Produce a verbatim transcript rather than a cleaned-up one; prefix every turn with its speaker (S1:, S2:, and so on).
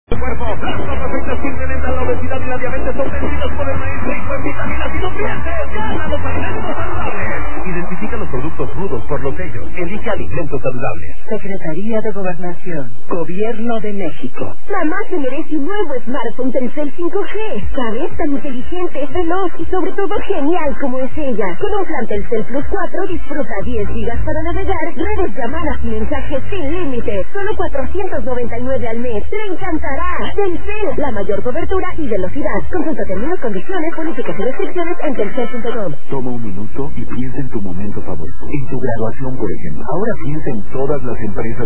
S1: Cuerpo, las papas fritas que incrementan la obesidad y la diabetes son vencidas por el maíz rico en vitaminas y nutrientes. ¡Gana los alimentos saludables! Identifica los productos rudos por los sellos. Elige alimentos saludables.
S2: Secretaría de Gobernación. Gobierno de México.
S3: Mamá se merece un nuevo smartphone Telcel cinco G. ¿Sabes? Tan inteligente, veloz y sobre todo genial como es ella. Con un plan Telcel Plus cuatro disfruta diez gigas para navegar, redes, llamadas y mensajes sin límite. Solo cuatrocientos noventa y nueve al mes. ¡Te encantará! Telcel, la mayor cobertura y velocidad. Consulta términos, condiciones, políticas y restricciones en telcel punto com.
S4: Toma un minuto y piensa en tu momento favorito. En tu graduación, por ejemplo. Ahora piensa en todas las empresas